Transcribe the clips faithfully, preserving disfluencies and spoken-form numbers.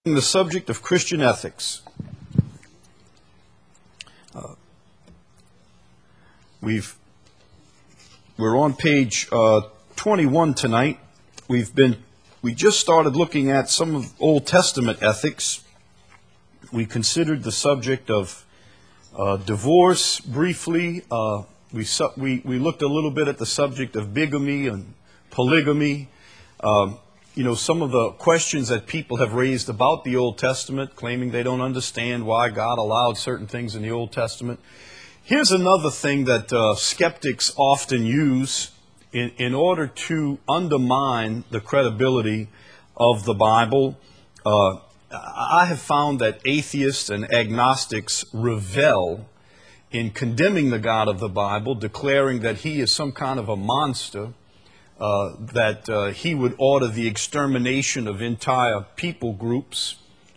The subject of Christian ethics. Uh, we've we're on page uh, twenty-one tonight. We've been we just started looking at some of Old Testament ethics. We considered the subject of uh, divorce briefly. Uh, we su- we we looked a little bit at the subject of bigamy and polygamy. Um, You know, some of the questions that people have raised about the Old Testament, claiming they don't understand why God allowed certain things in the Old Testament. Here's another thing that uh, skeptics often use in, in order to undermine the credibility of the Bible. Uh, I have found that atheists and agnostics revel in condemning the God of the Bible, declaring that he is some kind of a monster. Uh, that uh, he would order the extermination of entire people groups,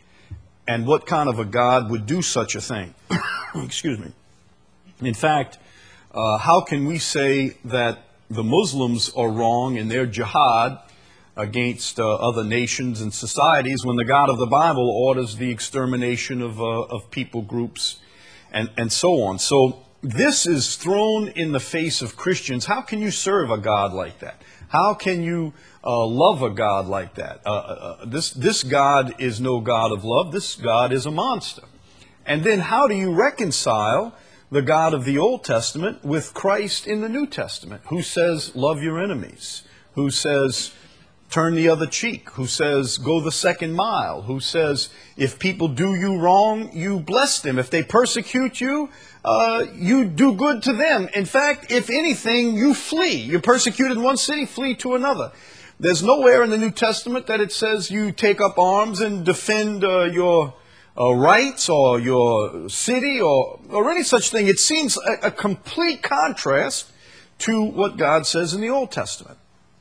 and what kind of a God would do such a thing? Excuse me. In fact, uh, how can we say that the Muslims are wrong in their jihad against uh, other nations and societies when the God of the Bible orders the extermination of, uh, of people groups and, and so on? So this is thrown in the face of Christians. How can you serve a God like that? How can you uh, love a God like that? Uh, uh, this, this God is no God of love. This God is a monster. And then how do you reconcile the God of the Old Testament with Christ in the New Testament, who says, love your enemies, who says, turn the other cheek, who says, go the second mile, who says, if people do you wrong, you bless them. If they persecute you, uh, you do good to them. In fact, if anything, you flee. You're persecuted in one city, flee to another. There's nowhere in the New Testament that it says you take up arms and defend uh, your uh, rights or your city or, or any such thing. It seems a, a complete contrast to what God says in the Old Testament.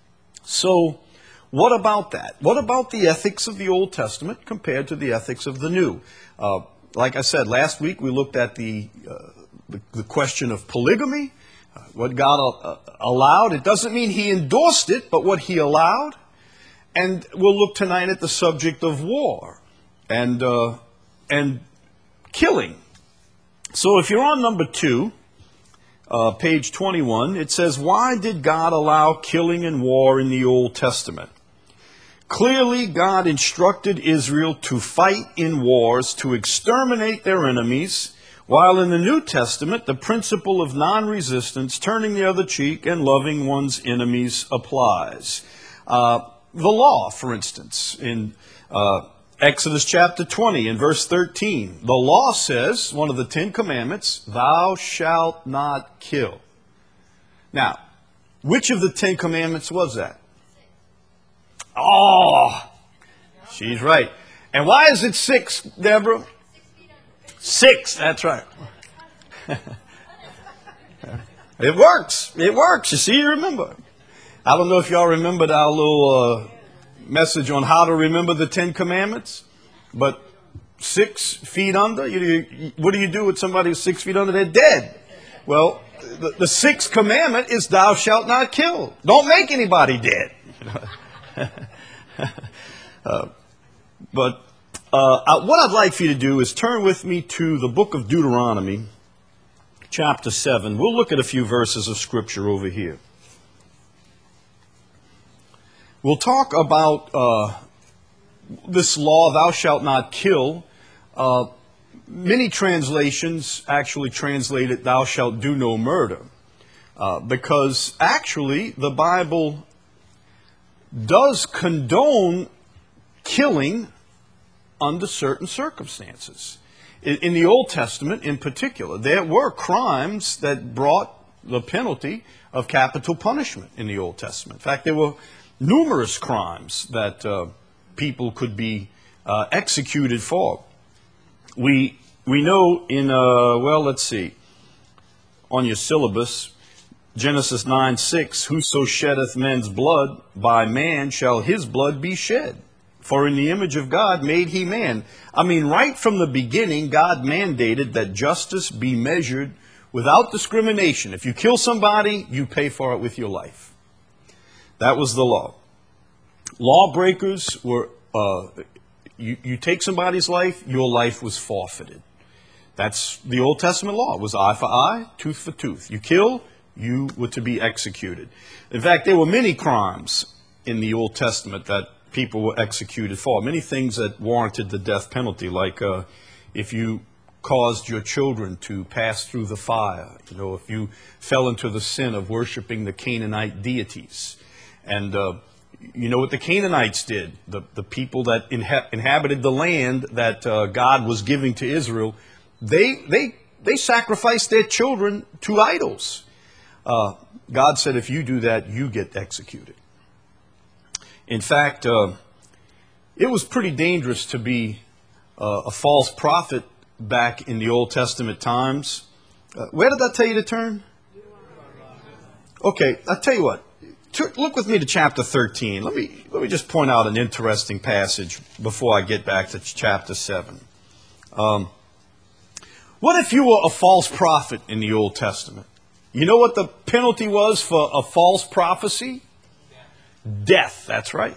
So, what about that? What about the ethics of the Old Testament compared to the ethics of the New? Uh, like I said, last week we looked at the, uh, the, the question of polygamy, uh, what God uh, allowed. It doesn't mean he endorsed it, but what he allowed. And we'll look tonight at the subject of war and, uh, and killing. So if you're on number two, uh, page twenty-one, it says, why did God allow killing and war in the Old Testament? Clearly, God instructed Israel to fight in wars to exterminate their enemies, while in the New Testament, the principle of non-resistance, turning the other cheek, and loving one's enemies applies. Uh, the law, for instance, in uh, Exodus chapter twenty, in verse thirteen, the law says, one of the Ten Commandments, thou shalt not kill. Now, which of the Ten Commandments was that? Oh, she's right. And why is it six, Deborah? Six, that's right. It works. It works. You see, you remember. I don't know if y'all remembered our little uh, message on how to remember the Ten Commandments, but six feet under, you, you, what do you do with somebody who's six feet under? They're dead. Well, the, the sixth commandment is thou shalt not kill. Don't make anybody dead. uh, but uh, what I'd like for you to do is turn with me to the book of Deuteronomy, chapter seven. We'll look at a few verses of Scripture over here. We'll talk about uh, this law, thou shalt not kill. Uh, many translations actually translate it, thou shalt do no murder. Uh, because actually the Bible does condone killing under certain circumstances. In, in the Old Testament, in particular, there were crimes that brought the penalty of capital punishment in the Old Testament. In fact, there were numerous crimes that uh, people could be uh, executed for. We we know in, uh, well, let's see, on your syllabus, Genesis nine six, whoso sheddeth men's blood, by man shall his blood be shed. For in the image of God made he man. I mean, right from the beginning, God mandated that justice be measured without discrimination. If you kill somebody, you pay for it with your life. That was the law. Lawbreakers were uh, You, you take somebody's life, your life was forfeited. That's the Old Testament law. It was eye for eye, tooth for tooth. You kill, you were to be executed. In fact, there were many crimes in the Old Testament that people were executed for. Many things that warranted the death penalty, like uh, if you caused your children to pass through the fire, you know, if you fell into the sin of worshiping the Canaanite deities. And uh, you know what the Canaanites did? The, the people that inha- inhabited the land that uh, God was giving to Israel, they, they, they sacrificed their children to idols. Uh, God said, if you do that, you get executed. In fact, uh, it was pretty dangerous to be uh, a false prophet back in the Old Testament times. Uh, where did I tell you to turn? Okay, I'll tell you what. Look with me to chapter thirteen. Let me, let me just point out an interesting passage before I get back to chapter seven. Um, what if you were a false prophet in the Old Testament? You know what the penalty was for a false prophecy? Death, that's right.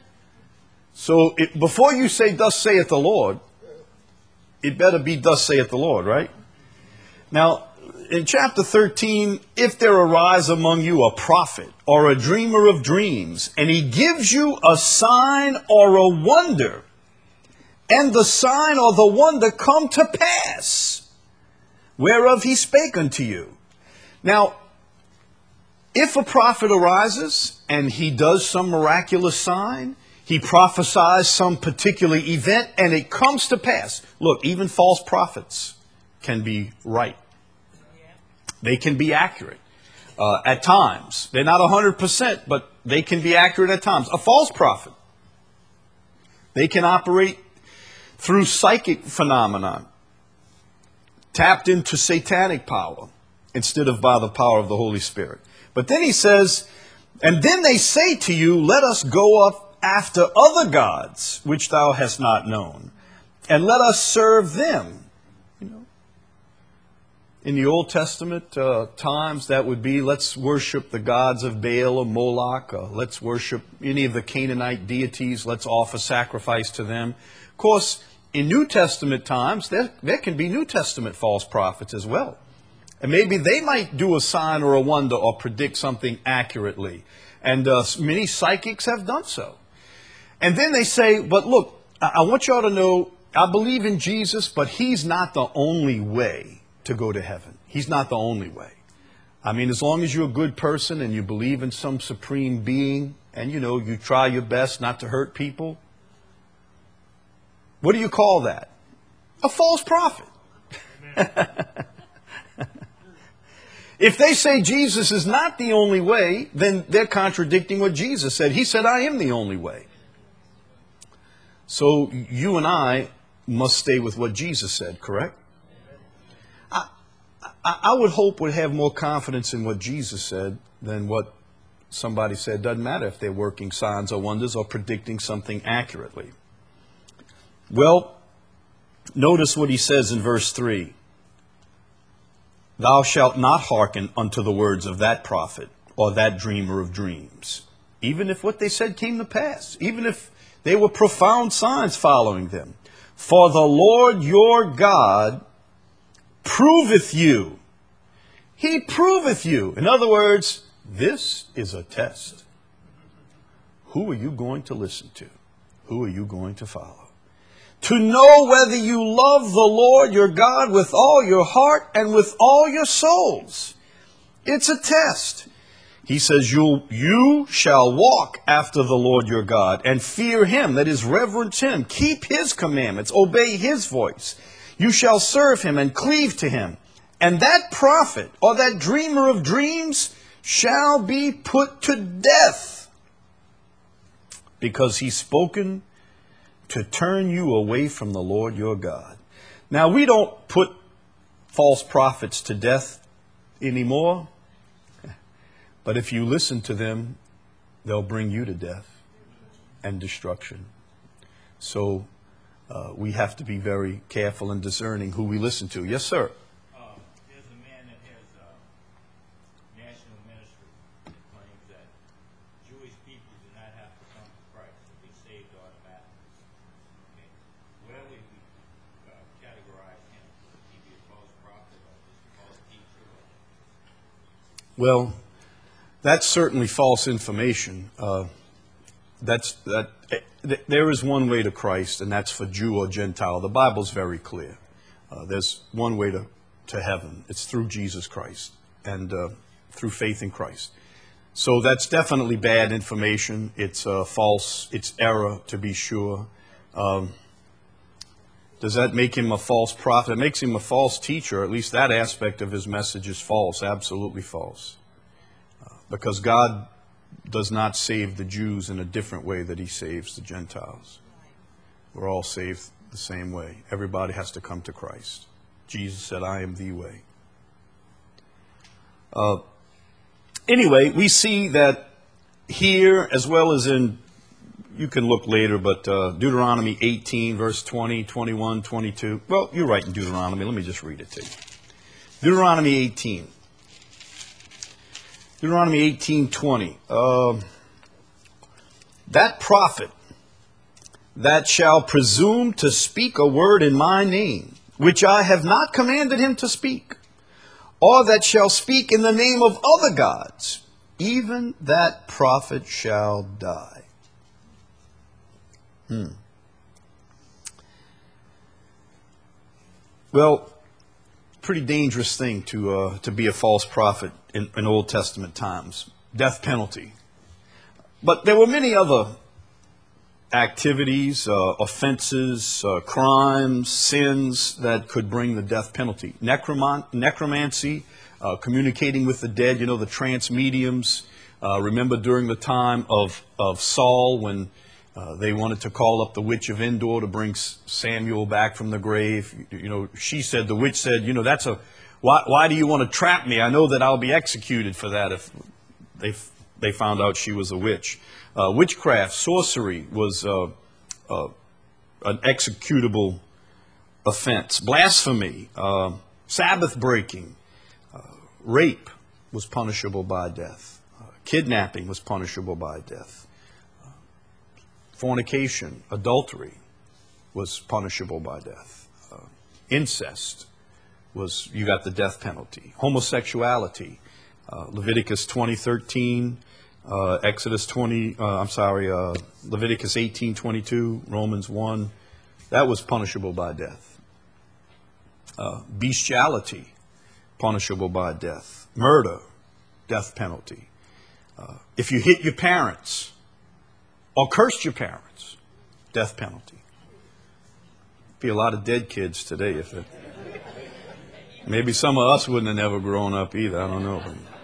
So it, before you say, thus saith the Lord, it better be thus saith the Lord, right? Now, in chapter thirteen, if there arise among you a prophet or a dreamer of dreams, and he gives you a sign or a wonder, and the sign or the wonder come to pass, whereof he spake unto you. Now, if a prophet arises and he does some miraculous sign, he prophesies some particular event, and it comes to pass. Look, even false prophets can be right. They can be accurate uh, at times. They're not one hundred percent, but they can be accurate at times. A false prophet, they can operate through psychic phenomenon, tapped into satanic power instead of by the power of the Holy Spirit. But then he says, and then they say to you, let us go up after other gods, which thou hast not known, and let us serve them. You know, in the Old Testament uh, times, that would be, let's worship the gods of Baal or Moloch. Uh, let's worship any of the Canaanite deities. Let's offer sacrifice to them. Of course, in New Testament times, there, there can be New Testament false prophets as well. And maybe they might do a sign or a wonder or predict something accurately. And uh, many psychics have done so. And then they say, but look, I want y'all to know, I believe in Jesus, but he's not the only way to go to heaven. He's not the only way. I mean, as long as you're a good person and you believe in some supreme being and, you know, you try your best not to hurt people, what do you call that? A false prophet. If they say Jesus is not the only way, then they're contradicting what Jesus said. He said, I am the only way. So you and I must stay with what Jesus said, correct? I, I, I would hope we'd have more confidence in what Jesus said than what somebody said. Doesn't matter if they're working signs or wonders or predicting something accurately. Well, notice what he says in verse three. Thou shalt not hearken unto the words of that prophet or that dreamer of dreams, even if what they said came to pass, even if they were profound signs following them. For the Lord your God proveth you. He proveth you. In other words, this is a test. Who are you going to listen to? Who are you going to follow? To know whether you love the Lord your God with all your heart and with all your souls. It's a test. He says, you, you shall walk after the Lord your God and fear him, that is, reverence him, keep his commandments, obey his voice. You shall serve him and cleave to him. And that prophet or that dreamer of dreams shall be put to death, because he's spoken to turn you away from the Lord your God. Now, we don't put false prophets to death anymore. But if you listen to them, they'll bring you to death and destruction. So uh, we have to be very careful and discerning who we listen to. Yes, sir? Uh, there's a man that has a national ministry that claims that Jewish people do not have to come to Christ to be saved automatically. Okay? Well, that's certainly false information. Uh, that's that. th- There is one way to Christ, and that's for Jew or Gentile. The Bible's very clear. Uh, there's one way to, to heaven. It's through Jesus Christ and uh, through faith in Christ. So that's definitely bad information. It's uh, false. It's error, to be sure. Um, does that make him a false prophet? It makes him a false teacher. At least that aspect of his message is false, absolutely false. Uh, because God does not save the Jews in a different way that he saves the Gentiles. We're all saved the same way. Everybody has to come to Christ. Jesus said, I am the way. Uh, anyway, we see that here, as well as in, you can look later, but uh, Deuteronomy eighteen, verse twenty, twenty-one, twenty-two. Well, you're right in Deuteronomy. Let me just read it to you. Deuteronomy eighteen. Deuteronomy eighteen, twenty. Uh, that prophet that shall presume to speak a word in my name, which I have not commanded him to speak, or that shall speak in the name of other gods, even that prophet shall die. Hmm. Well, pretty dangerous thing to uh, to be a false prophet in, in Old Testament times. Death penalty. But there were many other activities, uh, offenses, uh, crimes, sins that could bring the death penalty. Necromant- necromancy, uh, communicating with the dead, you know, the trance mediums. Uh, remember during the time of, of Saul when uh, they wanted to call up the witch of Endor to bring Samuel back from the grave. You, you know, she said, the witch said, you know, that's a, why, why do you want to trap me? I know that I'll be executed for that if they, they found out she was a witch. Uh, witchcraft, sorcery was uh, uh, an executable offense. Blasphemy, uh, Sabbath breaking, uh, rape was punishable by death. Uh, kidnapping was punishable by death. Uh, fornication, adultery was punishable by death. Uh, incest was, you got the death penalty. Homosexuality, uh, Leviticus twenty thirteen. Uh, Exodus twenty, uh, I'm sorry, uh, Leviticus eighteen twenty-two, Romans one, that was punishable by death. Uh, bestiality, punishable by death. Murder, death penalty. Uh, if you hit your parents or cursed your parents, death penalty. Be a lot of dead kids today if it. Maybe some of us wouldn't have never grown up either. I don't know.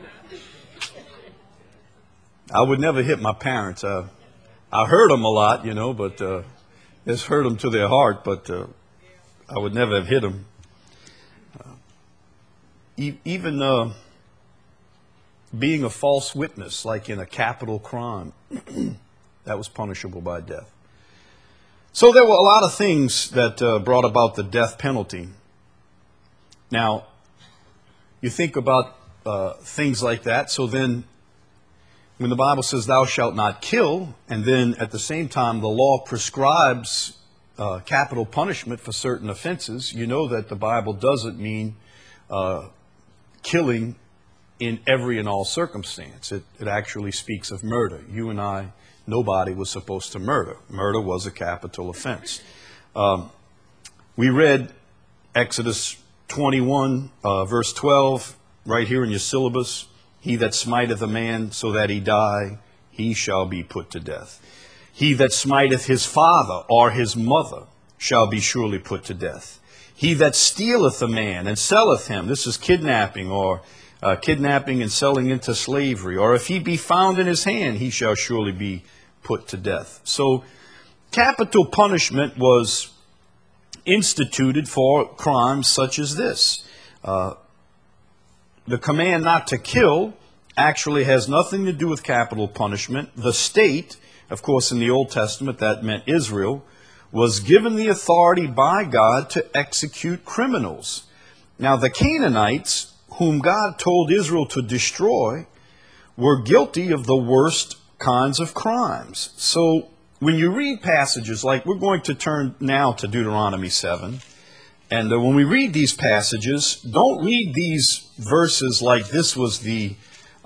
I would never hit my parents. Uh, I hurt them a lot, you know, but uh, it's hurt them to their heart, but uh, I would never have hit them. Uh, e- even uh, being a false witness, like in a capital crime, that was punishable by death. So there were a lot of things that uh, brought about the death penalty. Now, you think about uh, things like that, so then when the Bible says thou shalt not kill, and then at the same time the law prescribes uh, capital punishment for certain offenses, you know that the Bible doesn't mean uh, killing in every and all circumstance. It, it actually speaks of murder. You and I, nobody was supposed to murder. Murder was a capital offense. Um, we read Exodus twenty-one, uh, verse twelve, right here in your syllabus. He that smiteth a man so that he die, he shall be put to death. He that smiteth his father or his mother shall be surely put to death. He that stealeth a man and selleth him, this is kidnapping or uh, kidnapping and selling into slavery, or if he be found in his hand, he shall surely be put to death. So capital punishment was instituted for crimes such as this. Uh, The command not to kill actually has nothing to do with capital punishment. The state, of course, in the Old Testament, that meant Israel, was given the authority by God to execute criminals. Now, the Canaanites, whom God told Israel to destroy, were guilty of the worst kinds of crimes. So when you read passages like, we're going to turn now to Deuteronomy seven, and uh, when we read these passages, don't read these verses like this was the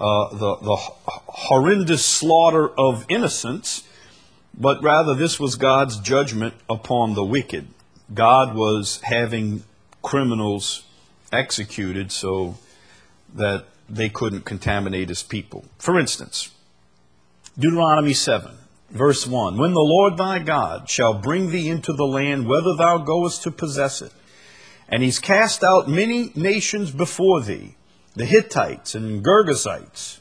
uh, the, the horrendous slaughter of innocents, but rather this was God's judgment upon the wicked. God was having criminals executed so that they couldn't contaminate his people. For instance, Deuteronomy seven, verse one, when the Lord thy God shall bring thee into the land whither thou goest to possess it, and he's cast out many nations before thee, the Hittites and Girgashites,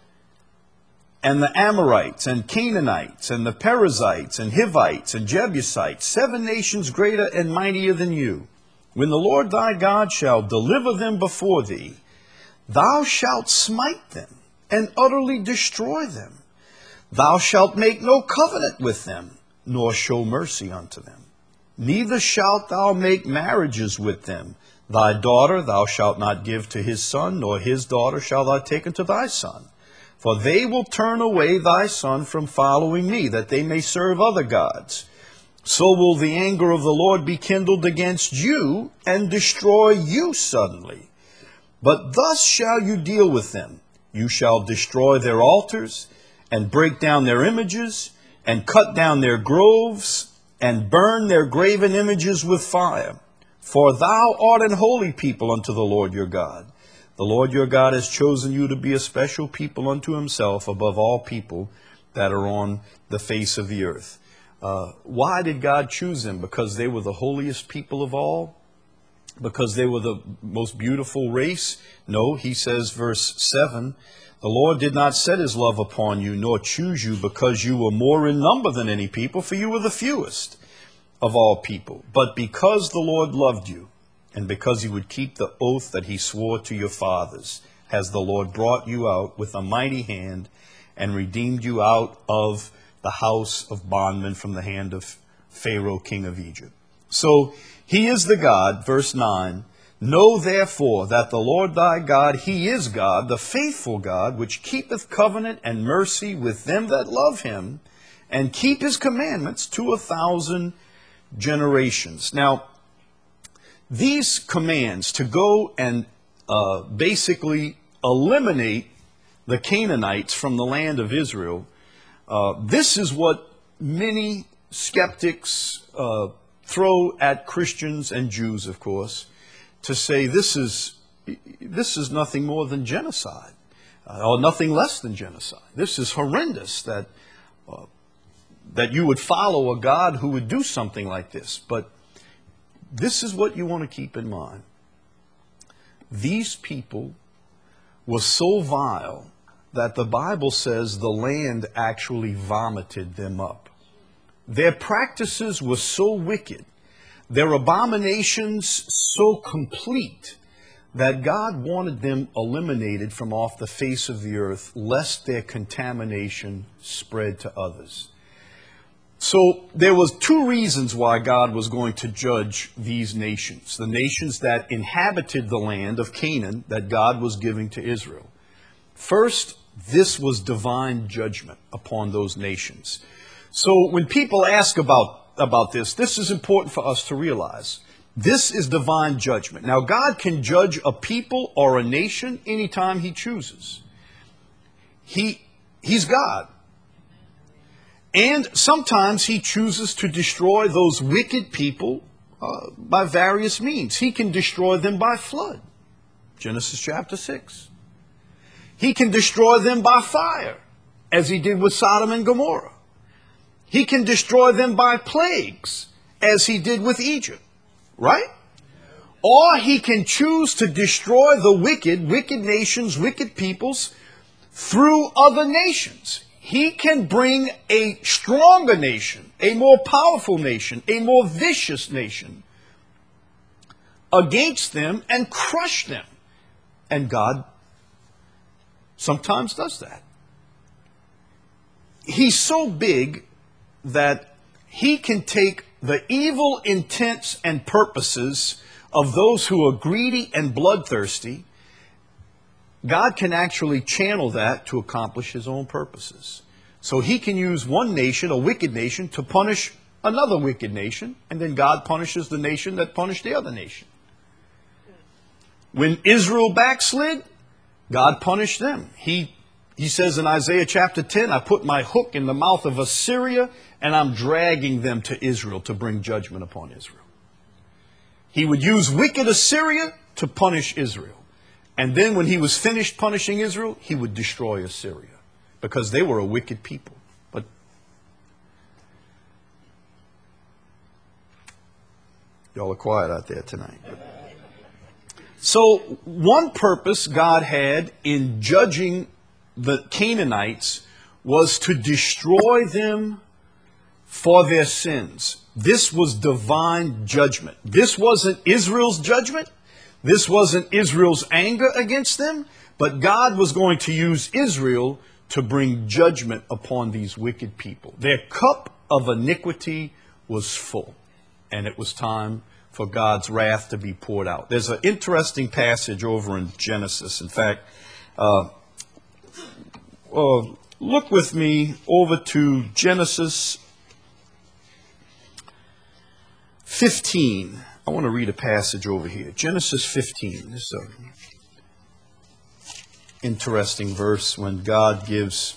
and the Amorites and Canaanites and the Perizzites and Hivites and Jebusites, seven nations greater and mightier than you. When the Lord thy God shall deliver them before thee, thou shalt smite them and utterly destroy them. Thou shalt make no covenant with them, nor show mercy unto them. Neither shalt thou make marriages with them. Thy daughter thou shalt not give to his son, nor his daughter shalt thou take unto thy son. For they will turn away thy son from following me, that they may serve other gods. So will the anger of the Lord be kindled against you, and destroy you suddenly. But thus shall you deal with them. You shall destroy their altars, and break down their images, and cut down their groves, and burn their graven images with fire. For thou art an holy people unto the Lord your God. The Lord your God has chosen you to be a special people unto himself above all people that are on the face of the earth. Uh, why did God choose them? Because they were the holiest people of all? Because they were the most beautiful race? No, he says, verse seven, the Lord did not set his love upon you, nor choose you because you were more in number than any people, for you were the fewest of all people. But because the Lord loved you, and because he would keep the oath that he swore to your fathers, has the Lord brought you out with a mighty hand and redeemed you out of the house of bondmen from the hand of Pharaoh, king of Egypt. So he is the God, verse nine, know therefore that the Lord thy God, he is God, the faithful God, which keepeth covenant and mercy with them that love him, and keep his commandments to a thousand generations. Now, these commands to go and uh, basically eliminate the Canaanites from the land of Israel, uh, this is what many skeptics uh, throw at Christians and Jews, of course, to say this is, this is nothing more than genocide, uh, or nothing less than genocide. This is horrendous that, uh, that you would follow a God who would do something like this. But this is what you want to keep in mind. These people were so vile that the Bible says the land actually vomited them up. Their practices were so wicked, their abominations so complete, that God wanted them eliminated from off the face of the earth, lest their contamination spread to others. So there was two reasons why God was going to judge these nations, the nations that inhabited the land of Canaan that God was giving to Israel. First, this was divine judgment upon those nations. So when people ask about, about this, this is important for us to realize. This is divine judgment. Now, God can judge a people or a nation anytime he chooses. He, he's God. And sometimes he chooses to destroy those wicked people uh, by various means. He can destroy them by flood. Genesis chapter six. He can destroy them by fire, as he did with Sodom and Gomorrah. He can destroy them by plagues, as he did with Egypt. Right? Or he can choose to destroy the wicked, wicked nations, wicked peoples, through other nations. He can bring a stronger nation, a more powerful nation, a more vicious nation against them and crush them. And God sometimes does that. He's so big that he can take the evil intents and purposes of those who are greedy and bloodthirsty. God can actually channel that to accomplish his own purposes. So he can use one nation, a wicked nation, to punish another wicked nation, and then God punishes the nation that punished the other nation. When Israel backslid, God punished them. He He says in Isaiah chapter ten, I put my hook in the mouth of Assyria, and I'm dragging them to Israel to bring judgment upon Israel. He would use wicked Assyria to punish Israel. And then when he was finished punishing Israel, he would destroy Assyria because they were a wicked people. But y'all are quiet out there tonight. So one purpose God had in judging the Canaanites was to destroy them for their sins. This was divine judgment. This wasn't Israel's judgment. This wasn't Israel's anger against them. But God was going to use Israel to bring judgment upon these wicked people. Their cup of iniquity was full. And it was time for God's wrath to be poured out. There's an interesting passage over in Genesis. In fact, uh, uh, look with me over to Genesis fifteen. I want to read a passage over here. Genesis fifteen. This is an interesting verse when God gives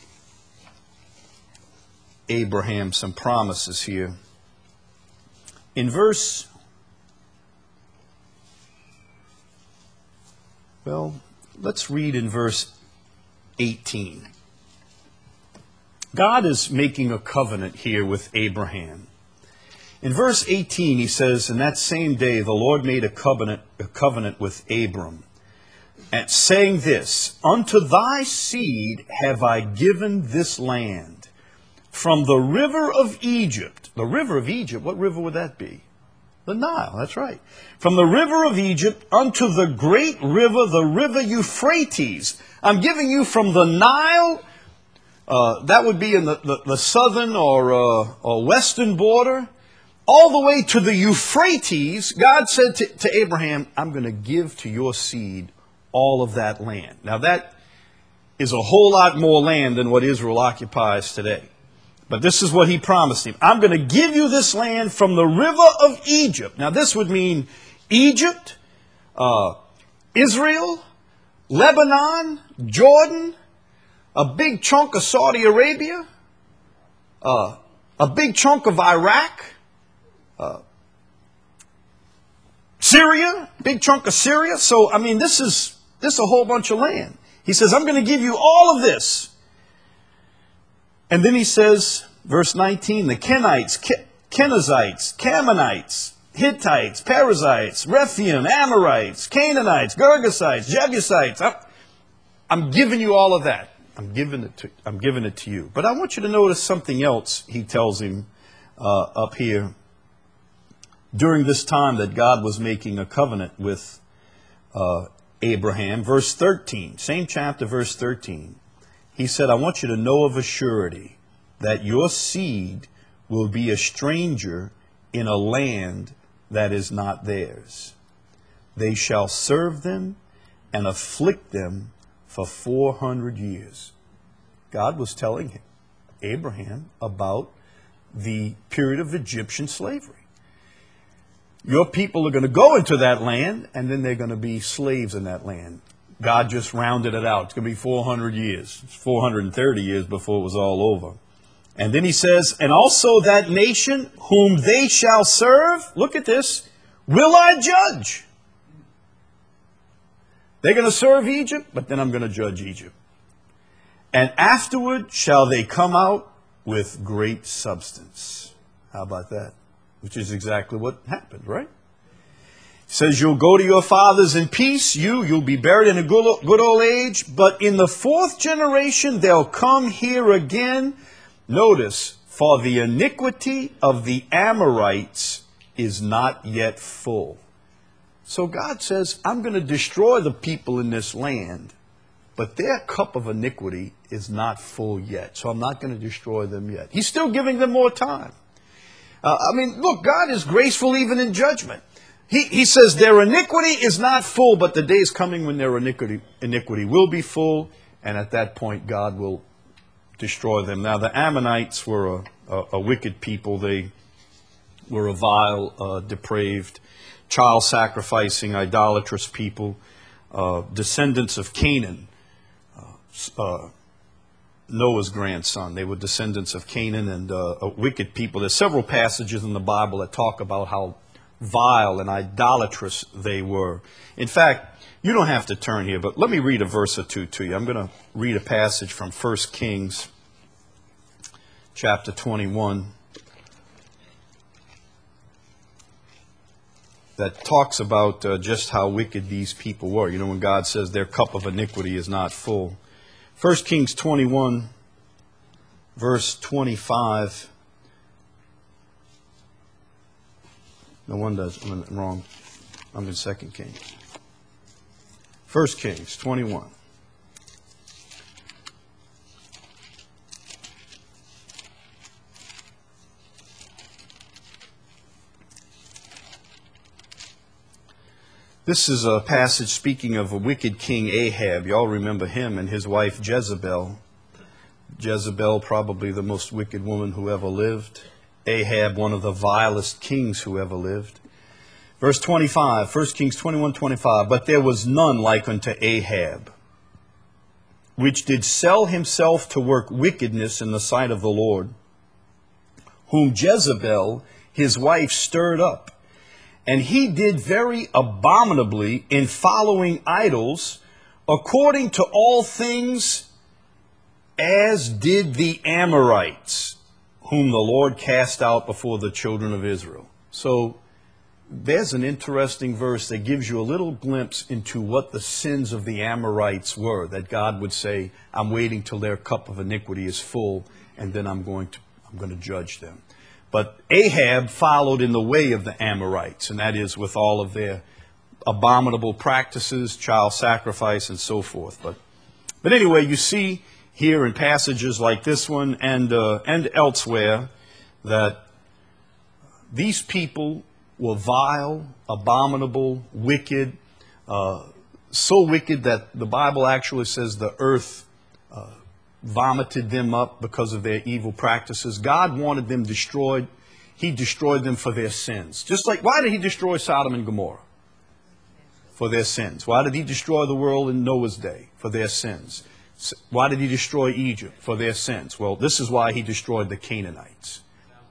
Abraham some promises here. In verse, well, let's read in verse eighteen. God is making a covenant here with Abraham. In verse eighteen, he says, in that same day, the Lord made a covenant, a covenant with Abram, and saying this, unto thy seed have I given this land, from the river of Egypt. The river of Egypt, what river would that be? The Nile, that's right. From the river of Egypt unto the great river, the river Euphrates. I'm giving you from the Nile, uh, that would be in the, the, the southern or, uh, or western border, all the way to the Euphrates. God said to, to Abraham, I'm going to give to your seed all of that land. Now that is a whole lot more land than what Israel occupies today. But this is what he promised him. I'm going to give you this land from the river of Egypt. Now this would mean Egypt, uh, Israel, Lebanon, Jordan, a big chunk of Saudi Arabia, uh, a big chunk of Iraq, uh, Syria, big chunk of Syria. So, I mean, this is, this is a whole bunch of land. He says, I'm going to give you all of this. And then he says, verse nineteen, the Kenites, Kenizzites, Canaanites, Hittites, Perizzites, Rephaim, Amorites, Canaanites, Girgasites, Jebusites. I'm, I'm giving you all of that. I'm giving it to, I'm giving it to you. But I want you to notice something else he tells him uh, up here. During this time that God was making a covenant with uh, Abraham, verse thirteen, same chapter, verse thirteen. He said, I want you to know of a surety that your seed will be a stranger in a land that is not theirs. They shall serve them and afflict them for four hundred years. God was telling him, Abraham, about the period of Egyptian slavery. Your people are going to go into that land, and then they're going to be slaves in that land. God just rounded it out. It's going to be four hundred years. It's four hundred thirty years before it was all over. And then he says, and also that nation whom they shall serve, look at this, will I judge. They're going to serve Egypt, but then I'm going to judge Egypt. And afterward shall they come out with great substance. How about that? Which is exactly what happened, right? It says, you'll go to your fathers in peace. You, you'll be buried in a good, good old age. But in the fourth generation, they'll come here again. Notice, for the iniquity of the Amorites is not yet full. So God says, I'm going to destroy the people in this land, but their cup of iniquity is not full yet. So I'm not going to destroy them yet. He's still giving them more time. Uh, I mean, look, God is graceful even in judgment. He, he says their iniquity is not full, but the day is coming when their iniquity, iniquity will be full. And at that point, God will destroy them. Now, the Ammonites were a, a, a wicked people. They were a vile, uh, depraved, child-sacrificing, idolatrous people, uh, descendants of Canaan. Uh, uh, Noah's grandson. They were descendants of Canaan and uh, a wicked people. There's several passages in the Bible that talk about how vile and idolatrous they were. In fact, you don't have to turn here, but let me read a verse or two to you. I'm going to read a passage from First Kings chapter twenty-one that talks about uh, just how wicked these people were. You know, when God says their cup of iniquity is not full. First Kings twenty-one, verse twenty-five. No wonder I'm wrong. I'm in Second Kings. First Kings twenty-one. This is a passage speaking of a wicked king Ahab. You all remember him and his wife Jezebel. Jezebel, probably the most wicked woman who ever lived. Ahab, one of the vilest kings who ever lived. Verse twenty-five, First Kings twenty-one, twenty-five. But there was none like unto Ahab, which did sell himself to work wickedness in the sight of the Lord, whom Jezebel, his wife, stirred up. And he did very abominably in following idols, according to all things as did the Amorites, whom the Lord cast out before the children of Israel. So there's an interesting verse that gives you a little glimpse into what the sins of the Amorites were, that God would say, I'm waiting till their cup of iniquity is full, and then I'm going to, I'm going to judge them. But Ahab followed in the way of the Amorites, and that is with all of their abominable practices, child sacrifice, and so forth. But, but anyway, you see here in passages like this one and, uh, and elsewhere that these people were vile, abominable, wicked, uh, so wicked that the Bible actually says the earth uh, vomited them up because of their evil practices. God wanted them destroyed. He destroyed them for their sins. Just like, why did he destroy Sodom and Gomorrah? For their sins. Why did he destroy the world in Noah's day? For their sins. Why did he destroy Egypt? For their sins. Well, this is why he destroyed the Canaanites.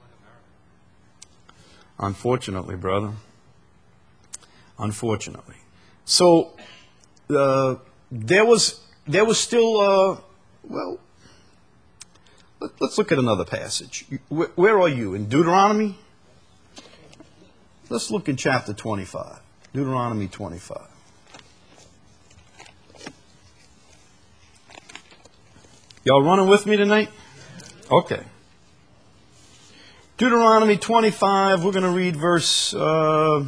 Unfortunately, brother. Unfortunately. So, uh, there was, there was still, uh, well, let, let's look at another passage. Where, where are you? In Deuteronomy? Let's look in chapter twenty-five. Deuteronomy twenty-five. Y'all running with me tonight? Okay. Deuteronomy twenty-five, we're going to read verse uh,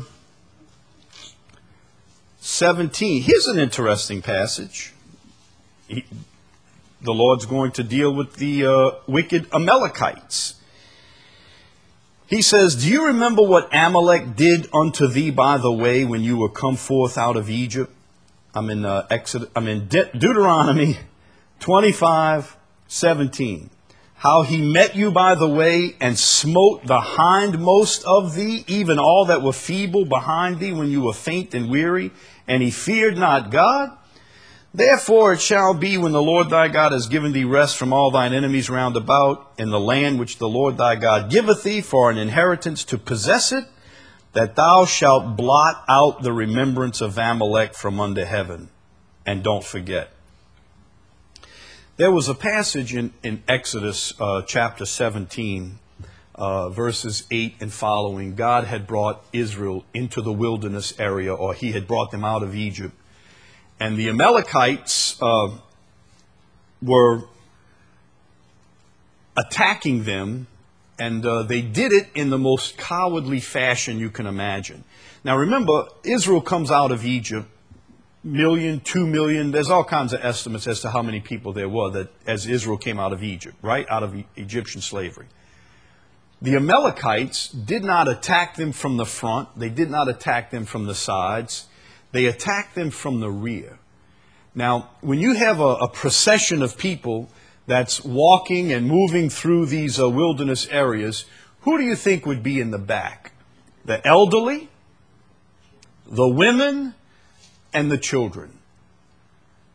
seventeen. Here's an interesting passage. He, the Lord's going to deal with the uh, wicked Amalekites. He says, do you remember what Amalek did unto thee by the way when you were come forth out of Egypt? I'm in uh, Exodus. I'm in De- Deuteronomy twenty-five, seventeen. How he met you by the way and smote the hindmost of thee, even all that were feeble behind thee when you were faint and weary, and he feared not God. Therefore it shall be when the Lord thy God has given thee rest from all thine enemies round about in the land which the Lord thy God giveth thee for an inheritance to possess it, that thou shalt blot out the remembrance of Amalek from under heaven. And don't forget. There was a passage in, in Exodus uh, chapter seventeen, uh, verses eight and following. God had brought Israel into the wilderness area, or he had brought them out of Egypt. And the Amalekites uh, were attacking them, and uh, they did it in the most cowardly fashion you can imagine. Now remember, Israel comes out of Egypt. Million, two million, there's all kinds of estimates as to how many people there were that as Israel came out of Egypt, right? Out of Egyptian slavery. The Amalekites did not attack them from the front. They did not attack them from the sides. They attacked them from the rear. Now, when you have a, a procession of people that's walking and moving through these uh, wilderness areas, who do you think would be in the back? The elderly, the women, and the children.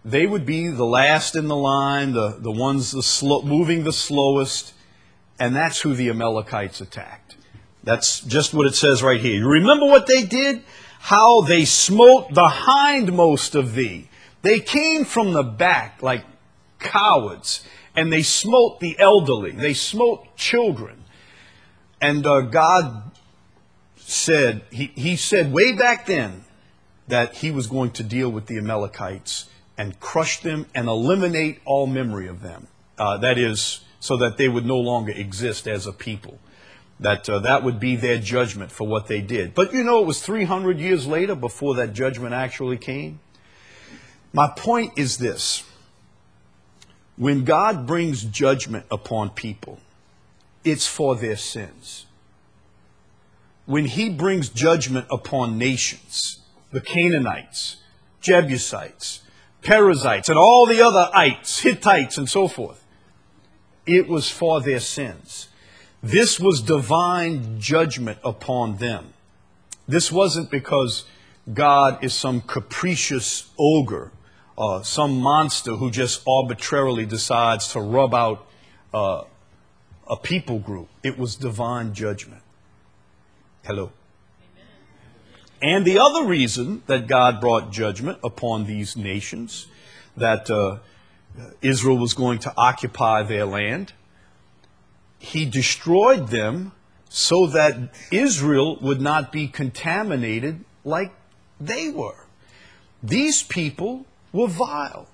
they would be the last in the line, the, the ones the slow, moving the slowest, and that's who the Amalekites attacked. That's just what it says right here. You remember what they did? How they smote the hindmost of thee. They came from the back like cowards, and they smote the elderly. They smote children. And uh, God said, he, he said way back then that he was going to deal with the Amalekites and crush them and eliminate all memory of them. Uh, that is, so that they would no longer exist as a people. That uh, that would be their judgment for what they did. But you know, it was three hundred years later before that judgment actually came. My point is this. When God brings judgment upon people, it's for their sins. When he brings judgment upon nations, the Canaanites, Jebusites, Perizzites, and all the other ites, Hittites, and so forth, it was for their sins. This was divine judgment upon them. This wasn't because God is some capricious ogre, uh, some monster who just arbitrarily decides to rub out uh, a people group. It was divine judgment. Hello. And the other reason that God brought judgment upon these nations, that uh, Israel was going to occupy their land, he destroyed them so that Israel would not be contaminated like they were. These people were vile.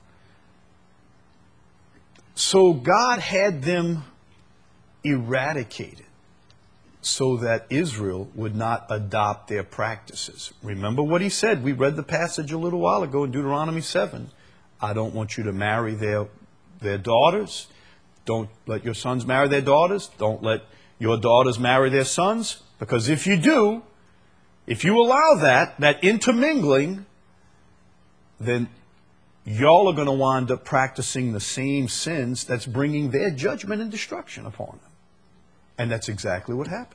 So God had them eradicated so that Israel would not adopt their practices. Remember what he said. We read the passage a little while ago in Deuteronomy seven. I don't want you to marry their, their daughters. Don't let your sons marry their daughters. Don't let your daughters marry their sons. Because if you do, if you allow that, that intermingling, then y'all are going to wind up practicing the same sins that's bringing their judgment and destruction upon them. And that's exactly what happened.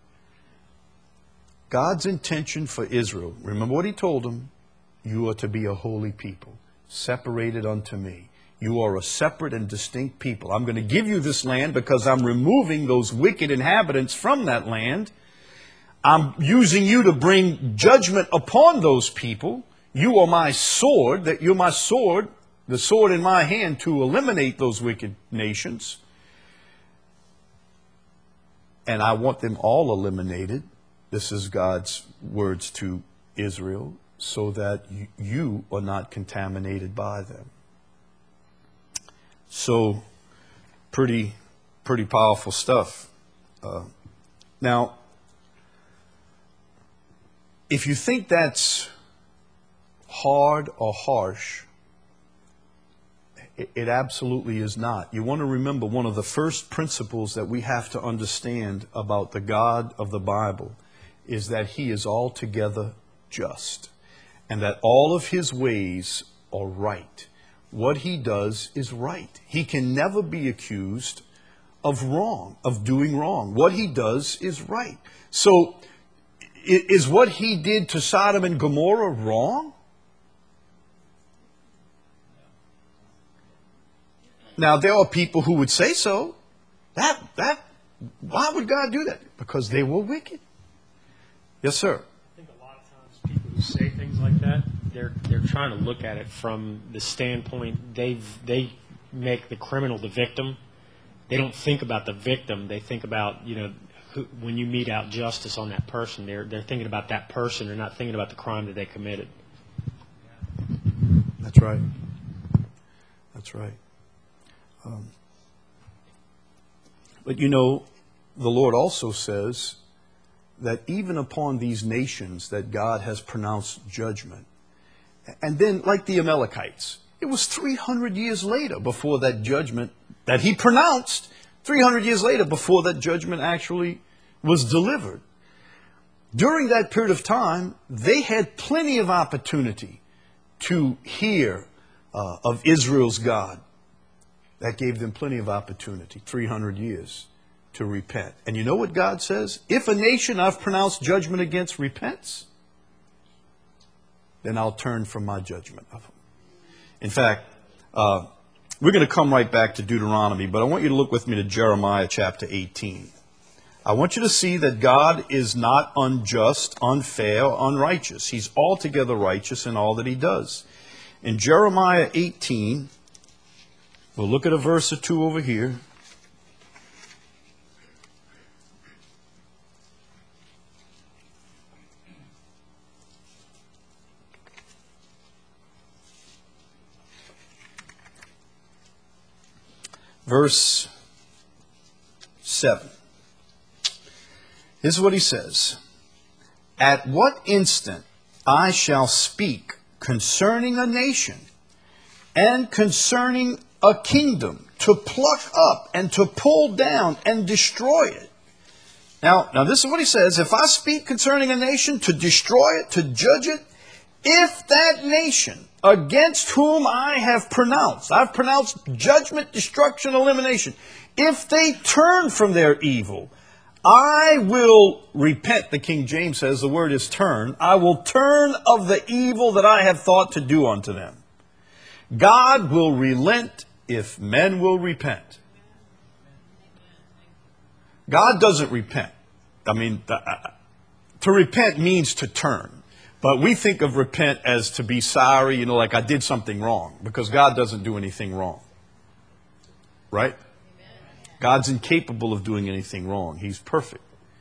God's intention for Israel, remember what he told them, you are to be a holy people, separated unto me. You are a separate and distinct people. I'm going to give you this land because I'm removing those wicked inhabitants from that land. I'm using you to bring judgment upon those people. You are my sword, that you're my sword, the sword in my hand to eliminate those wicked nations. And I want them all eliminated. This is God's words to Israel, so that you are not contaminated by them. So, pretty, pretty powerful stuff. Uh, now, if you think that's hard or harsh, it, it absolutely is not. You want to remember one of the first principles that we have to understand about the God of the Bible is that he is altogether just, and that all of his ways are right. What he does is right. He can never be accused of wrong, of doing wrong. What he does is right. So, is what he did to Sodom and Gomorrah wrong? Now, there are people who would say so. That, that, why would God do that? Because they were wicked. Yes, sir. I think a lot of times people who say things like that, they're they're trying to look at it from the standpoint they they make the criminal the victim. They don't think about the victim. They think about, you know, who, when you mete out justice on that person, they're they're thinking about that person. They're not thinking about the crime that they committed. That's right. That's right. Um, but you know, the Lord also says that even upon these nations that God has pronounced judgment. And then, like the Amalekites, it was three hundred years later before that judgment that he pronounced, three hundred years later before that judgment actually was delivered. During that period of time, they had plenty of opportunity to hear uh, of Israel's God. That gave them plenty of opportunity, three hundred years, to repent. And you know what God says? If a nation I've pronounced judgment against repents, then I'll turn from my judgment of them. In fact, uh, we're going to come right back to Deuteronomy, but I want you to look with me to Jeremiah chapter eighteen. I want you to see that God is not unjust, unfair, or unrighteous. He's altogether righteous in all that he does. In Jeremiah eighteen, we'll look at a verse or two over here. Verse seven. This is what he says. At what instant I shall speak concerning a nation and concerning a kingdom to pluck up and to pull down and destroy it. Now, now this is what he says. If I speak concerning a nation to destroy it, to judge it, if that nation against whom I have pronounced, I've pronounced judgment, destruction, elimination, if they turn from their evil, I will repent, the King James says, the word is turn. I will turn of the evil that I have thought to do unto them. God will relent if men will repent. God doesn't repent. I mean, to repent means to turn. But we think of repent as to be sorry, you know, like I did something wrong, because God doesn't do anything wrong. Right? God's incapable of doing anything wrong. He's perfect.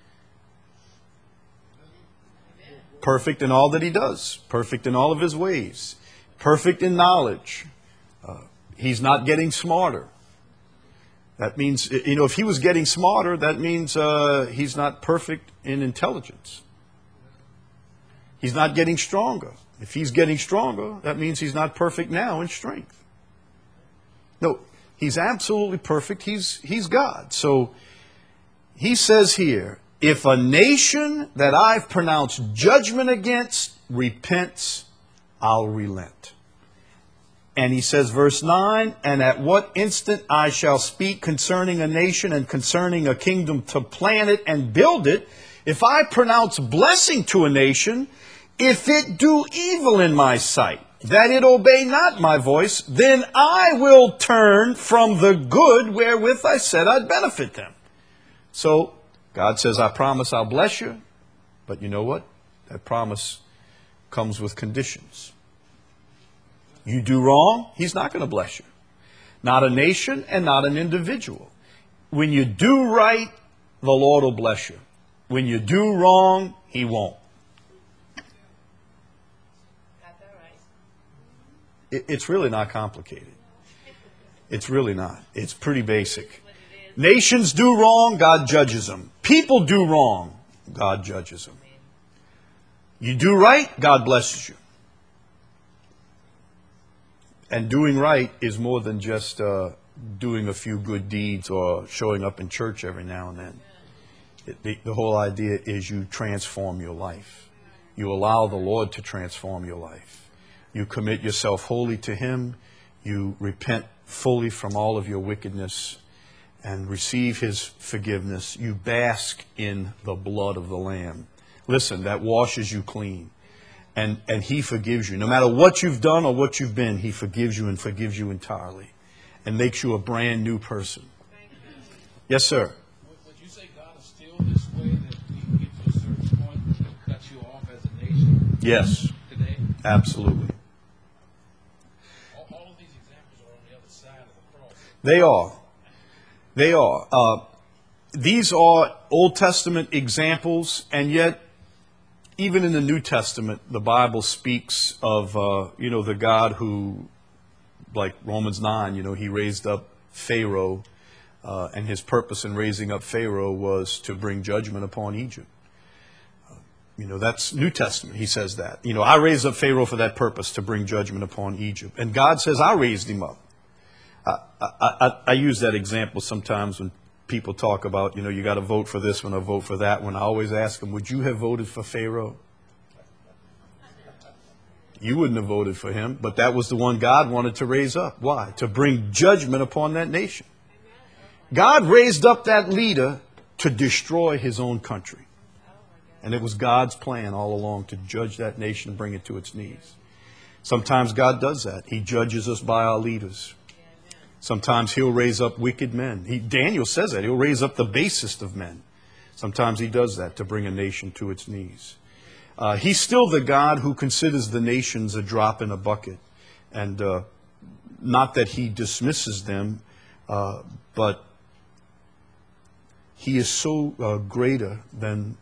Perfect in all that he does. Perfect in all of his ways. Perfect in knowledge. Uh, he's not getting smarter. That means, you know, if he was getting smarter, that means uh, he's not perfect in intelligence. He's not getting stronger. If he's getting stronger, that means he's not perfect now in strength. No, he's absolutely perfect. He's, he's God. So he says here, if a nation that I've pronounced judgment against repents, I'll relent. And he says, verse nine, and at what instant I shall speak concerning a nation and concerning a kingdom to plan it and build it, if I pronounce blessing to a nation, if it do evil in my sight, that it obey not my voice, then I will turn from the good wherewith I said I'd benefit them. So God says, I promise I'll bless you. But you know what? That promise comes with conditions. You do wrong, he's not going to bless you. Not a nation and not an individual. When you do right, the Lord will bless you. When you do wrong, he won't. It, it's really not complicated. It's really not. It's pretty basic. Nations do wrong, God judges them. People do wrong, God judges them. You do right, God blesses you. And doing right is more than just uh, doing a few good deeds or showing up in church every now and then. It, the, the whole idea is you transform your life. You allow the Lord to transform your life. You commit yourself wholly to him. You repent fully from all of your wickedness and receive his forgiveness. You bask in the blood of the Lamb. Listen, that washes you clean. And, and he forgives you. No matter what you've done or what you've been, he forgives you and forgives you entirely and makes you a brand new person. Yes, sir. Would you say God is still this way, that we can get to a certain point that cuts you off as a nation? Yes. Today? Absolutely. All, all of these examples are on the other side of the cross. They are. They are. Uh, these are Old Testament examples, and yet even in the New Testament, the Bible speaks of, uh, you know, the God who, like Romans nine, you know, he raised up Pharaoh, uh, and his purpose in raising up Pharaoh was to bring judgment upon Egypt. Uh, you know, that's New Testament. He says that. You know, I raised up Pharaoh for that purpose, to bring judgment upon Egypt. And God says, I raised him up. I, I, I, I use that example sometimes when people talk about, you know, you got to vote for this one or vote for that one. I always ask them, would you have voted for Pharaoh? You wouldn't have voted for him, but that was the one God wanted to raise up. Why? To bring judgment upon that nation. God raised up that leader to destroy his own country. And it was God's plan all along to judge that nation and bring it to its knees. Sometimes God does that. He judges us by our leaders. Sometimes he'll raise up wicked men. He, Daniel says that. He'll raise up the basest of men. Sometimes he does that to bring a nation to its knees. Uh, he's still the God who considers the nations a drop in a bucket. And uh, not that he dismisses them, uh, but he is so uh, greater than,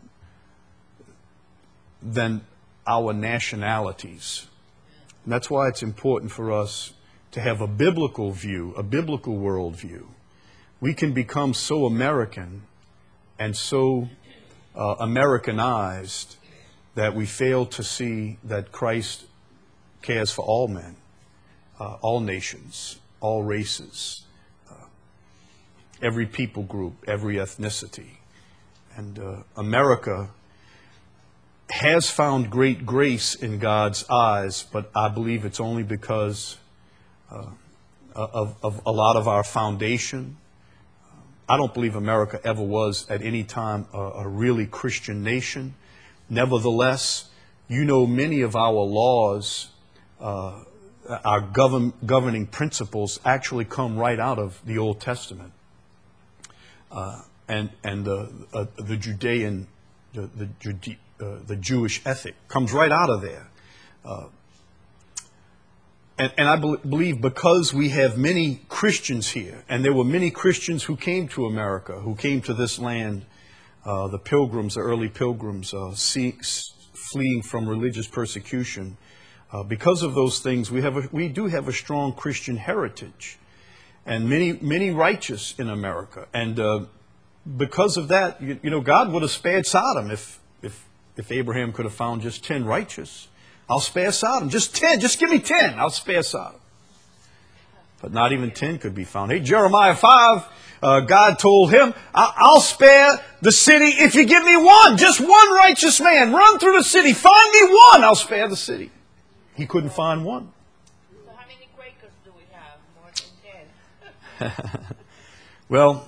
than our nationalities. And that's why it's important for us to have a biblical view, a biblical worldview. We can become so American and so uh, Americanized that we fail to see that Christ cares for all men, uh, all nations, all races, uh, every people group, every ethnicity. And uh, America has found great grace in God's eyes, but I believe it's only because uh, of, of a lot of our foundation. I don't believe America ever was at any time a, a really Christian nation. Nevertheless, you know, many of our laws, uh, our govern, governing principles actually come right out of the Old Testament. Uh, and and the, uh, the Judean, the, the, Jude, uh, the Jewish ethic comes right out of there. Uh, and, and I be- believe because we have many Christians here, and there were many Christians who came to America, who came to this land, Uh, the pilgrims, the early pilgrims, uh, see, fleeing from religious persecution. Uh, because of those things, we have a, we do have a strong Christian heritage, and many many righteous in America. And uh, because of that, you, you know, God would have spared Sodom if if if Abraham could have found just ten righteous. I'll spare Sodom, just ten. Just give me ten. I'll spare Sodom. But not even ten could be found. Hey, Jeremiah five. Uh, God told him, I'll spare the city if you give me one, just one righteous man. Run through the city. Find me one. I'll spare the city. He couldn't find one. So how many Quakers do we have? More than ten. Well,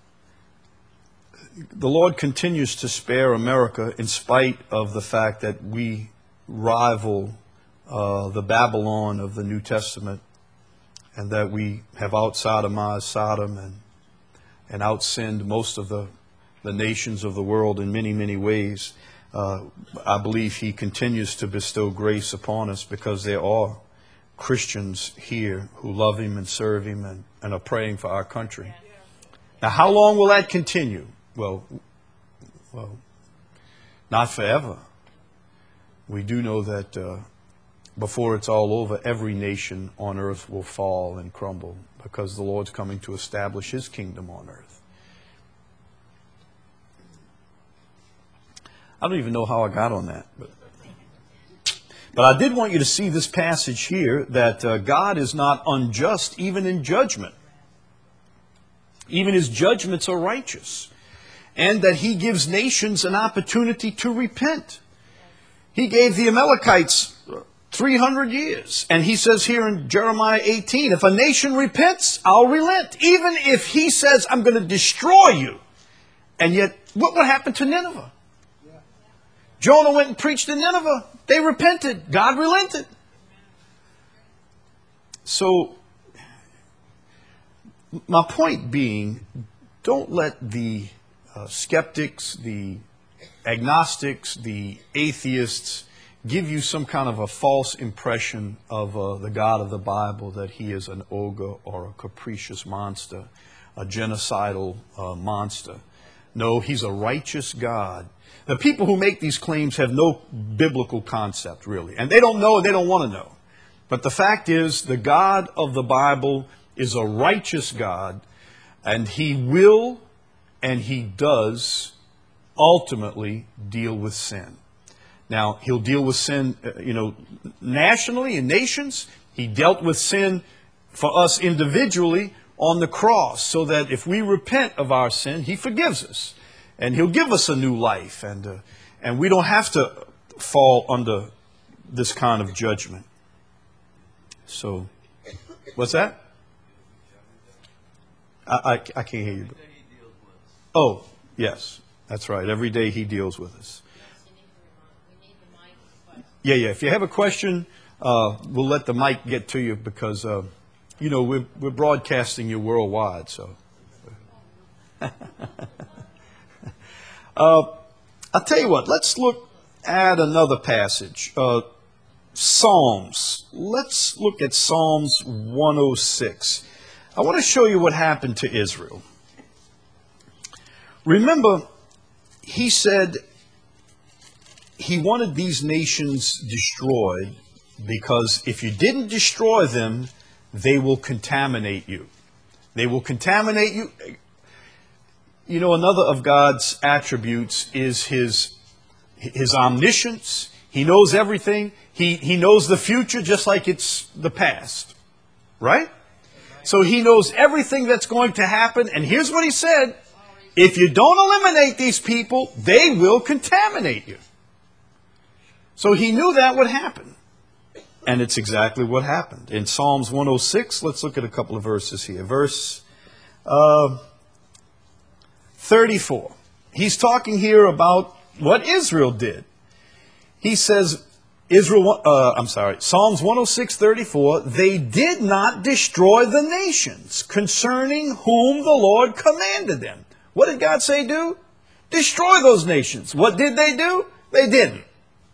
the Lord continues to spare America in spite of the fact that we rival uh, the Babylon of the New Testament, and that we have out-sodomized Sodom and and outsinned most of the, the nations of the world in many, many ways. Uh, I believe he continues to bestow grace upon us because there are Christians here who love him and serve him and, and are praying for our country. Now, how long will that continue? Well, well, not forever. We do know that uh, before it's all over, every nation on earth will fall and crumble, because the Lord's coming to establish his kingdom on earth. I don't even know how I got on that. But, but I did want you to see this passage here, that uh, God is not unjust even in judgment. Even his judgments are righteous. And that he gives nations an opportunity to repent. He gave the Amalekites three hundred years. And he says here in Jeremiah eighteen, if a nation repents, I'll relent. Even if he says, I'm going to destroy you. And yet, what would happen to Nineveh? Yeah. Jonah went and preached in Nineveh. They repented. God relented. So, my point being, don't let the uh, skeptics, the agnostics, the atheists give you some kind of a false impression of uh, the God of the Bible, that he is an ogre or a capricious monster, a genocidal uh, monster. No, he's a righteous God. The people who make these claims have no biblical concept, really. And they don't know and they don't want to know. But the fact is, the God of the Bible is a righteous God, and he will and he does ultimately deal with sin. Now, he'll deal with sin, uh, you know, nationally in nations. He dealt with sin for us individually on the cross, so that if we repent of our sin, he forgives us. And he'll give us a new life. And, uh, and we don't have to fall under this kind of judgment. So, what's that? I, I, I can't hear you. Oh, yes, that's right. Every day he deals with us. Yeah, yeah. If you have a question, Uh, we'll let the mic get to you because, uh, you know, we're, we're broadcasting you worldwide. So, uh, I'll tell you what, let's look at another passage. Uh, Psalms. Let's look at Psalms one oh six. I want to show you what happened to Israel. Remember, he said he wanted these nations destroyed because if you didn't destroy them, they will contaminate you. They will contaminate you. You know, another of God's attributes is his, his omniscience. He knows everything. He, he knows the future just like it's the past. Right? So he knows everything that's going to happen. And here's what he said. If you don't eliminate these people, they will contaminate you. So he knew that would happen. And it's exactly what happened. In Psalms one oh six, let's look at a couple of verses here. Verse uh, thirty-four. He's talking here about what Israel did. He says, Israel, uh, I'm sorry, Psalms one oh six, thirty-four, they did not destroy the nations concerning whom the Lord commanded them. What did God say do? Destroy those nations. What did they do? They didn't.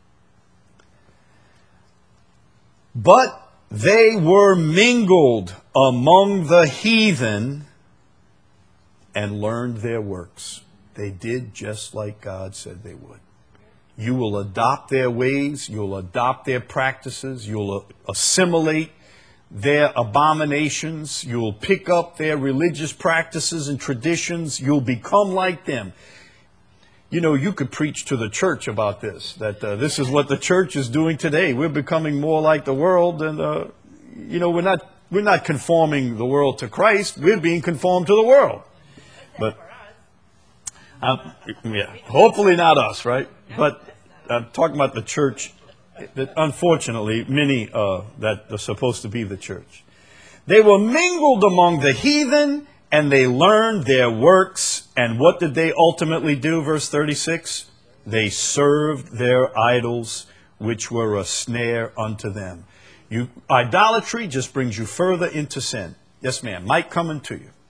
But they were mingled among the heathen and learned their works. They did just like God said they would. You will adopt their ways. You'll adopt their practices. You'll assimilate their abominations. You'll pick up their religious practices and traditions. You'll become like them. You know, you could preach to the church about this, that uh, this is what the church is doing today. We're becoming more like the world. And, uh, you know, we're not, we're not conforming the world to Christ. We're being conformed to the world. But, um, yeah, hopefully not us, right? But I'm talking about the church, that unfortunately, many uh, that are supposed to be the church. They were mingled among the heathen, and they learned their works. And what did they ultimately do? Verse thirty-six, they served their idols, which were a snare unto them. You, idolatry just brings you further into sin. Yes, ma'am. Mike, coming to you.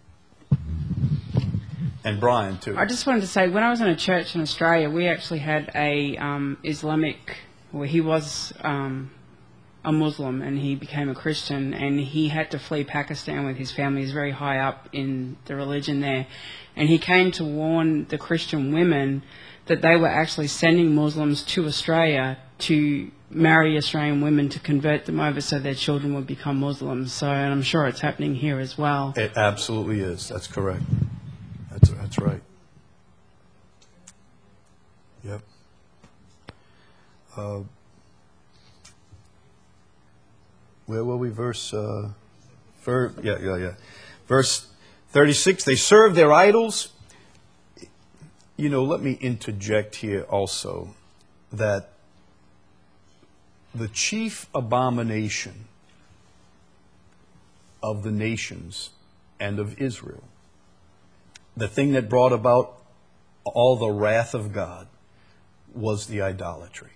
And Brian, too. I just wanted to say, when I was in a church in Australia, we actually had a um, Islamic, well, he was um, a Muslim and he became a Christian, and he had to flee Pakistan with his family. He's very high up in the religion there. And he came to warn the Christian women that they were actually sending Muslims to Australia to marry Australian women to convert them over so their children would become Muslims. So, and I'm sure it's happening here as well. It absolutely is. That's correct. That's, that's right. Yep. Uh, where were we? Verse, uh, ver, yeah, yeah, yeah. Verse thirty-six, they serve their idols. You know, let me interject here also that the chief abomination of the nations and of Israel, the thing that brought about all the wrath of God, was the idolatry.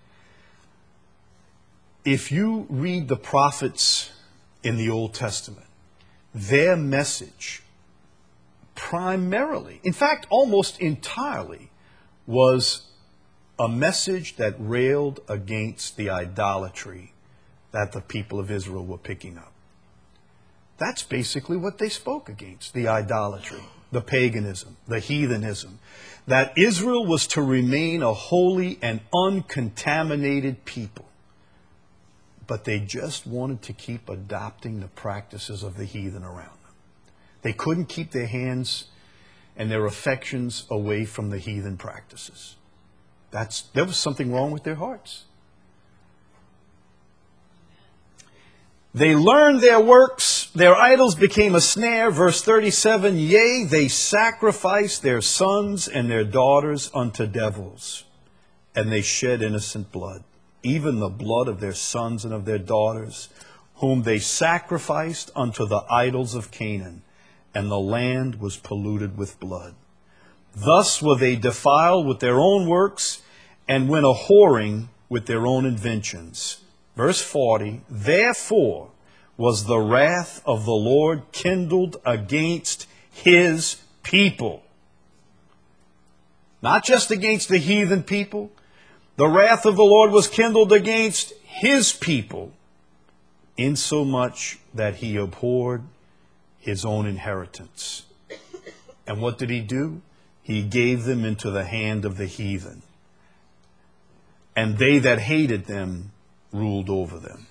If you read the prophets in the Old Testament, their message primarily, in fact, almost entirely, was a message that railed against the idolatry that the people of Israel were picking up. That's basically what they spoke against, the idolatry, the paganism, the heathenism, that Israel was to remain a holy and uncontaminated people. But they just wanted to keep adopting the practices of the heathen around them. They couldn't keep their hands and their affections away from the heathen practices. That's, there was something wrong with their hearts. They learned their works, their idols became a snare. Verse thirty-seven, yea, they sacrificed their sons and their daughters unto devils, and they shed innocent blood, even the blood of their sons and of their daughters, whom they sacrificed unto the idols of Canaan, and the land was polluted with blood. Thus were they defiled with their own works, and went a whoring with their own inventions. verse forty, therefore was the wrath of the Lord kindled against his people. Not just against the heathen people. The wrath of the Lord was kindled against his people, insomuch that he abhorred his own inheritance. And what did he do? He gave them into the hand of the heathen. And they that hated them ruled over them.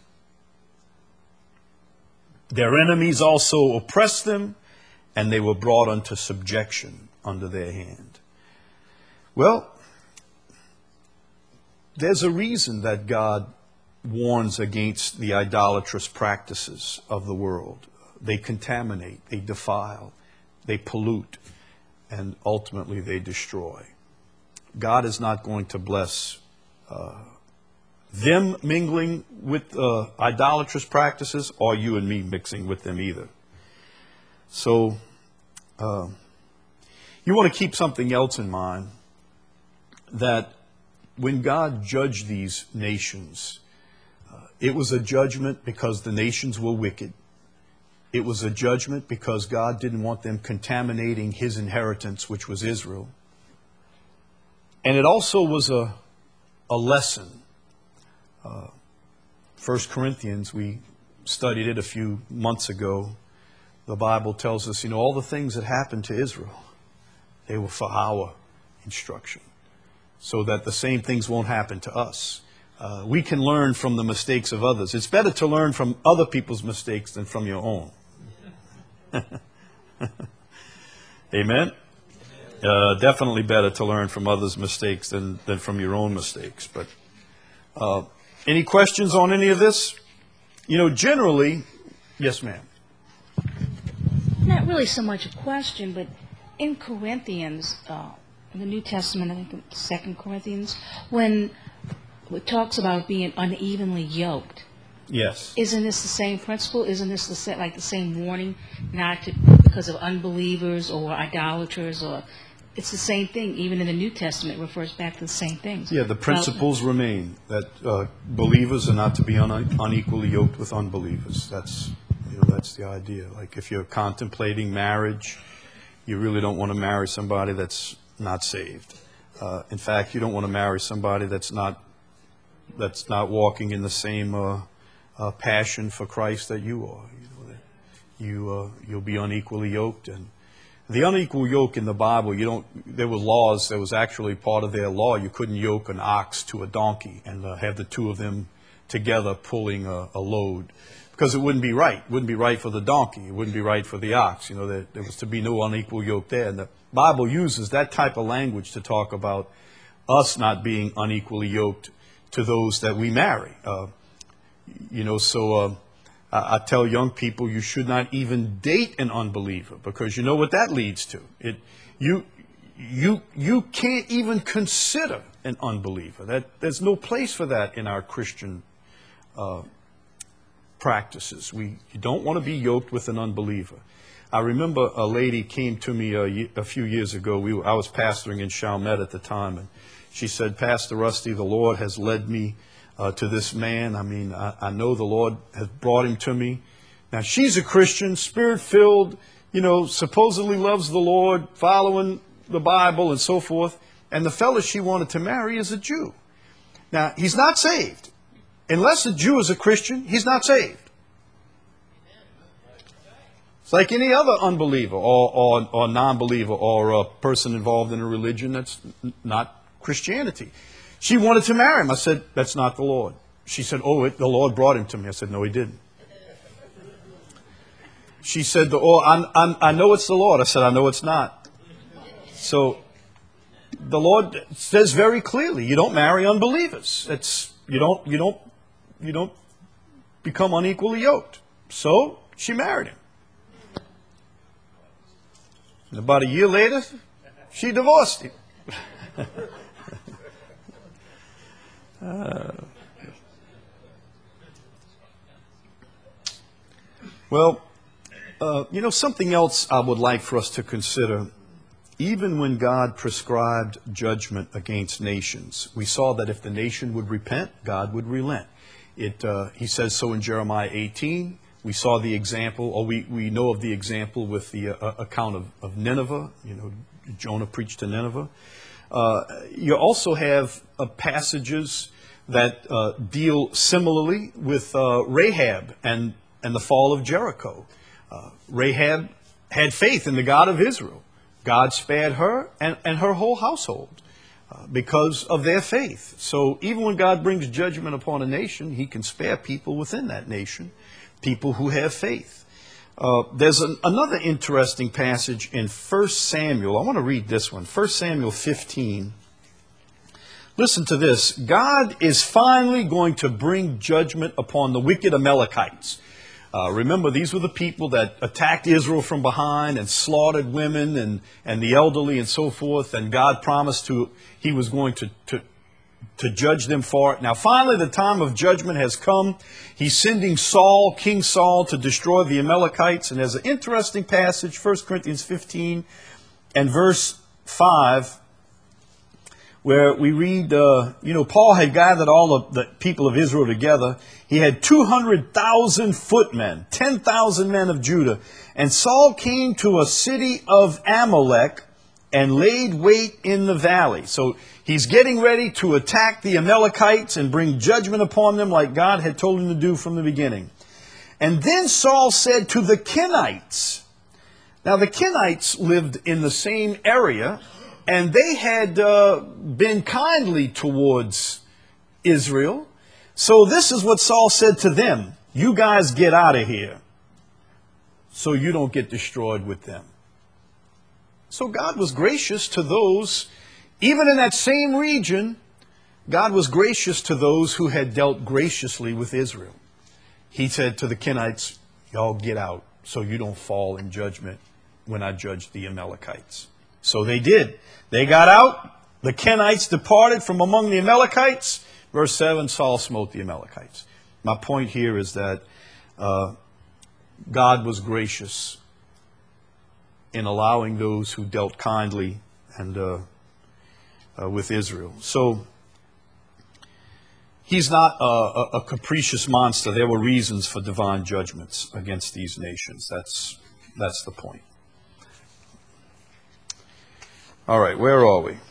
Their enemies also oppressed them, and they were brought unto subjection under their hand. Well, there's a reason that God warns against the idolatrous practices of the world. They contaminate, they defile, they pollute, and ultimately they destroy. God is not going to bless uh, them mingling with uh, idolatrous practices, or you and me mixing with them either. So, uh, you want to keep something else in mind, that when God judged these nations, uh, it was a judgment because the nations were wicked. It was a judgment because God didn't want them contaminating his inheritance, which was Israel. And it also was a, a lesson. Uh, First Corinthians, we studied it a few months ago. The Bible tells us, you know, all the things that happened to Israel, they were for our instruction, so that the same things won't happen to us. Uh, we can learn from the mistakes of others. It's better to learn from other people's mistakes than from your own. Amen? Uh, definitely better to learn from others' mistakes than, than from your own mistakes. But uh, any questions on any of this? You know, generally, yes, ma'am. Not really so much a question, but in Corinthians, uh, in the New Testament, I think Second Corinthians, when it talks about being unevenly yoked, Yes. isn't this the same principle? Isn't this the sa- like the same warning, not to, because of unbelievers or idolaters, or it's the same thing? Even in the New Testament, it refers back to the same things. Yeah, the principles Well, remain that uh, believers are not to be un- unequally yoked with unbelievers. That's, you know, that's the idea. Like if you're contemplating marriage, you really don't want to marry somebody that's not saved. Uh, in fact, you don't want to marry somebody that's not that's not walking in the same uh, uh, passion for Christ that you are. You know, that you uh, you'll be unequally yoked. And the unequal yoke in the Bible, you don't. There were laws. There was actually part of their law. You couldn't yoke an ox to a donkey and uh, have the two of them together pulling a, a load, because it wouldn't be right. It wouldn't be right for the donkey. It wouldn't be right for the ox. You know, there, there was to be no unequal yoke there. And the Bible uses that type of language to talk about us not being unequally yoked to those that we marry. Uh, you know, so uh, I, I tell young people you should not even date an unbeliever, because you know what that leads to. It you you you can't even consider an unbeliever. That there's no place for that in our Christian uh, practices. We you don't want to be yoked with an unbeliever. I remember a lady came to me a, a few years ago. We were, I was pastoring in Chalmette at the time, and she said, "Pastor Rusty, the Lord has led me uh, to this man. I mean, I, I know the Lord has brought him to me." Now, she's a Christian, Spirit-filled, you know, supposedly loves the Lord, following the Bible and so forth. And the fellow she wanted to marry is a Jew. Now, he's not saved. Unless a Jew is a Christian, he's not saved. It's like any other unbeliever or, or, or non-believer or a person involved in a religion that's n- not Christianity. She wanted to marry him. I said, "That's not the Lord." She said, "Oh, it, the Lord brought him to me." I said, "No, he didn't." She said, "Oh, I'm, I'm, I know it's the Lord." I said, "I know it's not." So the Lord says very clearly, you don't marry unbelievers. It's, you don't, you don't, you don't become unequally yoked. So she married him. And about a year later, she divorced him. uh, well, uh, you know, something else I would like for us to consider. Even when God prescribed judgment against nations, we saw that if the nation would repent, God would relent. It, uh, he says so in Jeremiah eighteen. We saw the example, or we, we know of the example with the uh, account of, of Nineveh. You know, Jonah preached to Nineveh. Uh, you also have uh, passages that uh, deal similarly with uh, Rahab and, and the fall of Jericho. Uh, Rahab had faith in the God of Israel. God spared her and, and her whole household uh, because of their faith. So even when God brings judgment upon a nation, he can spare people within that nation, people who have faith. Uh, there's an, another interesting passage in First Samuel. I want to read this one. First Samuel fifteen. Listen to this. God is finally going to bring judgment upon the wicked Amalekites. Uh, remember, these were the people that attacked Israel from behind and slaughtered women and, and the elderly and so forth. And God promised to he was going to, to, to judge them for it. Now, finally, the time of judgment has come. He's sending Saul, King Saul, to destroy the Amalekites. And there's an interesting passage, First Corinthians fifteen and verse five, where we read, uh, you know, Paul had gathered all of the people of Israel together. He had two hundred thousand footmen, ten thousand men of Judah. And Saul came to a city of Amalek and laid wait in the valley. So he's getting ready to attack the Amalekites and bring judgment upon them like God had told him to do from the beginning. And then Saul said to the Kenites. Now the Kenites lived in the same area, and they had uh, been kindly towards Israel. So this is what Saul said to them. You guys get out of here so you don't get destroyed with them. So God was gracious to those, even in that same region, God was gracious to those who had dealt graciously with Israel. He said to the Kenites, y'all get out so you don't fall in judgment when I judge the Amalekites. So they did. They got out. The Kenites departed from among the Amalekites. Verse seven, Saul smote the Amalekites. My point here is that uh, God was gracious in allowing those who dealt kindly and uh, uh, with Israel. So he's not a, a, a capricious monster. There were reasons for divine judgments against these nations. That's, that's the point. All right, where are we?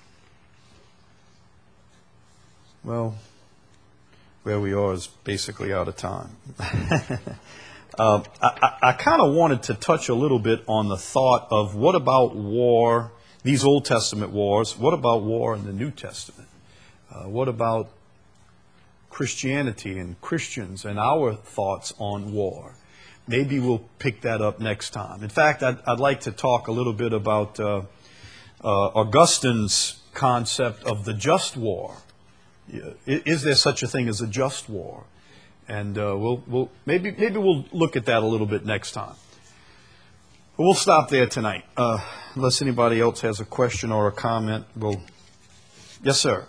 Well, where we are is basically out of time. uh, I, I, I kind of wanted to touch a little bit on the thought of what about war, these Old Testament wars, what about war in the New Testament? Uh, what about Christianity and Christians and our thoughts on war? Maybe we'll pick that up next time. In fact, I'd, I'd like to talk a little bit about uh, uh, Augustine's concept of the just war. Is there such a thing as a just war? And uh, we'll, we'll maybe maybe we'll look at that a little bit next time. But we'll stop there tonight. Uh, unless anybody else has a question or a comment, we'll... Yes, sir.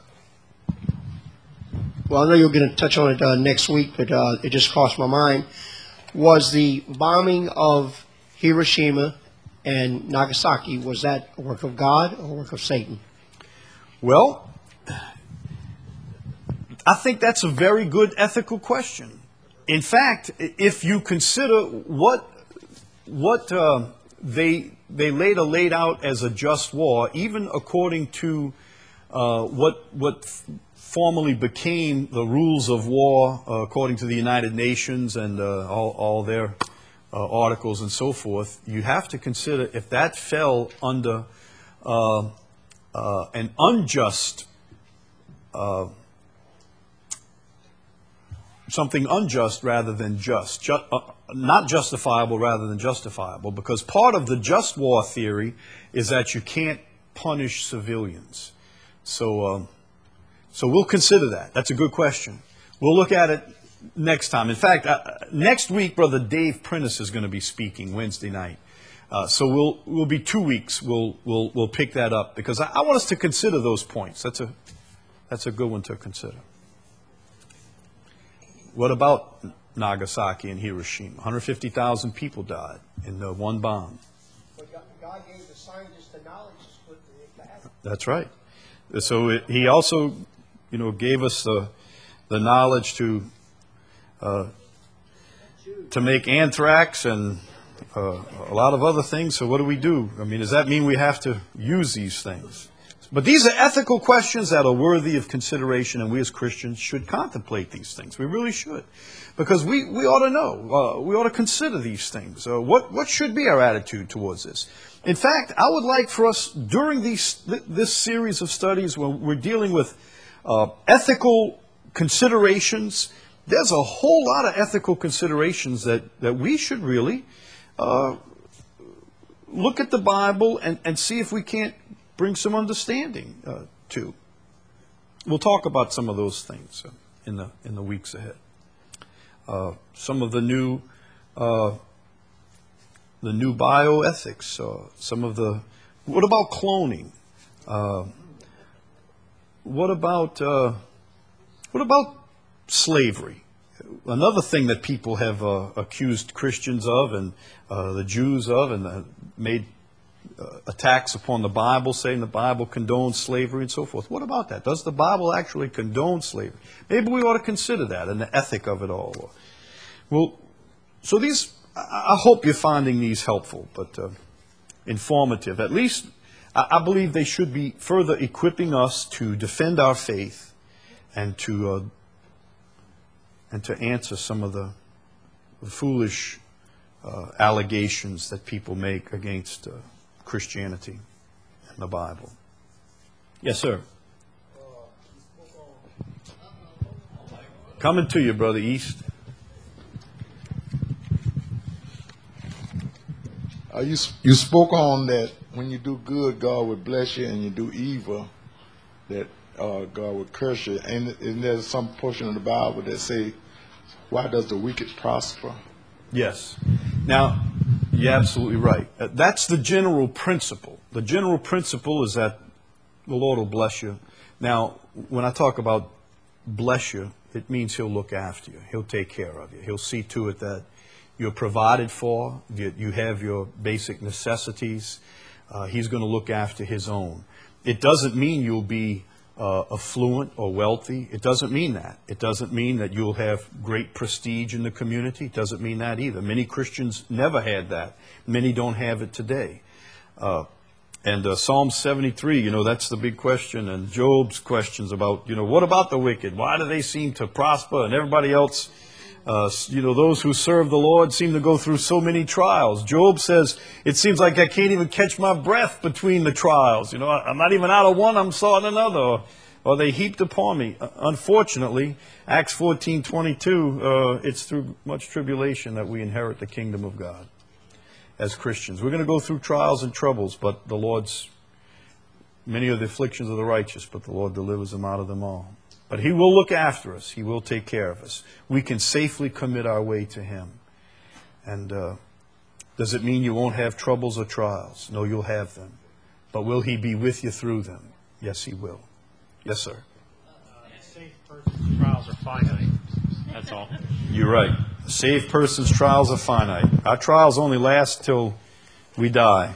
Well, I know you're going to touch on it uh, next week, but uh, it just crossed my mind. Was the bombing of Hiroshima and Nagasaki, was that a work of God or a work of Satan? Well, I think that's a very good ethical question. In fact, if you consider what what uh, they they later laid out as a just war, even according to uh, what what formally became the rules of war, uh, according to the United Nations and uh, all all their uh, articles and so forth, you have to consider if that fell under uh, uh, an unjust. Uh, something unjust rather than just, Ju- uh, not justifiable rather than justifiable, because part of the just war theory is that you can't punish civilians. So, um, so we'll consider that. That's a good question. We'll look at it next time. In fact, uh, next week, Brother Dave Prentice is going to be speaking Wednesday night. Uh, so we'll we'll be two weeks. We'll we'll we'll pick that up because I, I want us to consider those points. That's a that's a good one to consider. What about Nagasaki and Hiroshima? one hundred fifty thousand people died in the one bomb. But God gave the scientists the knowledge to put the atom. That's right. So it, he also, you know, gave us the the knowledge to uh, to make anthrax and uh, a lot of other things. So what do we do? I mean, does that mean we have to use these things? But these are ethical questions that are worthy of consideration, and we as Christians should contemplate these things. We really should. Because we, we ought to know, uh, we ought to consider these things. Uh, what, what should be our attitude towards this? In fact, I would like for us, during these, th- this series of studies, when we're dealing with uh, ethical considerations, there's a whole lot of ethical considerations that, that we should really uh, look at the Bible and, and see if we can't bring some understanding uh, to. We'll talk about some of those things uh, in the in the weeks ahead. Uh, some of the new uh, the new bioethics. Uh, some of the what about cloning? Uh, what about uh, what about slavery? Another thing that people have uh, accused Christians of and uh, the Jews of, and uh, made uh, attacks upon the Bible, saying the Bible condones slavery and so forth. What about that? Does the Bible actually condone slavery? Maybe we ought to consider that and the ethic of it all. Well, so these, I hope you're finding these helpful, but uh, informative. At least I, I believe they should be further equipping us to defend our faith and to uh, and to answer some of the, the foolish uh, allegations that people make against uh, Christianity and the Bible. Yes, sir. Coming to you, Brother East. Uh, you you spoke on that when you do good, God will bless you, and you do evil, that uh, God will curse you. And, and there's some portion of the Bible that say, "Why does the wicked prosper?" Yes. Now, you're absolutely right. Uh, That's the general principle. The general principle is that the Lord will bless you. Now, when I talk about bless you, it means He'll look after you. He'll take care of you. He'll see to it that you're provided for, you you have your basic necessities. Uh, he's going to look after His own. It doesn't mean you'll be uh, affluent or wealthy. It doesn't mean that. It doesn't mean that you'll have great prestige in the community. It doesn't mean that either. Many Christians never had that. Many don't have it today. Uh, and uh, Psalm seventy-three, you know, that's the big question. And Job's questions about, you know, what about the wicked? Why do they seem to prosper and everybody else? Uh, you know, those who serve the Lord seem to go through so many trials. Job says, it seems like I can't even catch my breath between the trials. You know, I'm not even out of one, I'm starting another. Or, or they heaped upon me. Uh, unfortunately, Acts fourteen twenty-two, uh, it's through much tribulation that we inherit the kingdom of God as Christians. We're going to go through trials and troubles, but the Lord's, many are the afflictions of the righteous, but the Lord delivers them out of them all. But He will look after us. He will take care of us. We can safely commit our way to Him. And uh, does it mean you won't have troubles or trials? No, you'll have them. But will He be with you through them? Yes, He will. Yes, sir. A safe person's trials are finite. That's all. You're right. A saved person's trials are finite. Our trials only last till we die.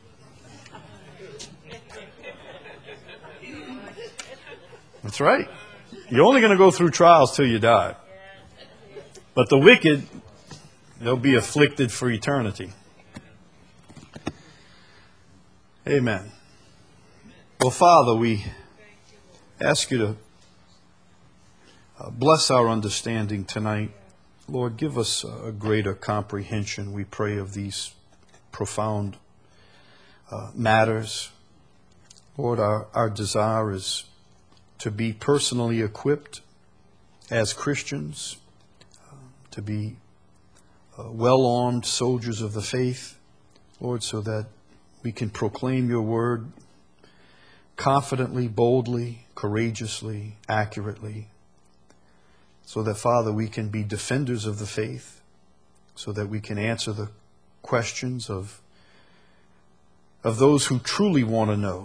That's right. You're only going to go through trials till you die. But the wicked, they'll be afflicted for eternity. Amen. Well, Father, we ask you to uh, bless our understanding tonight. Lord, give us a greater comprehension, we pray, of these profound uh, matters. Lord, our, our desire is to be personally equipped as Christians, uh, to be uh, well-armed soldiers of the faith, Lord, so that we can proclaim your word confidently, boldly, courageously, accurately, so that, Father, we can be defenders of the faith, so that we can answer the questions of, of those who truly want to know.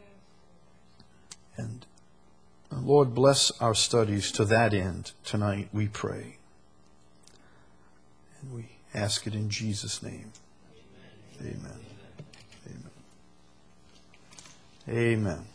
And Lord, bless our studies to that end tonight, we pray. And we ask it in Jesus' name. Amen. Amen. Amen.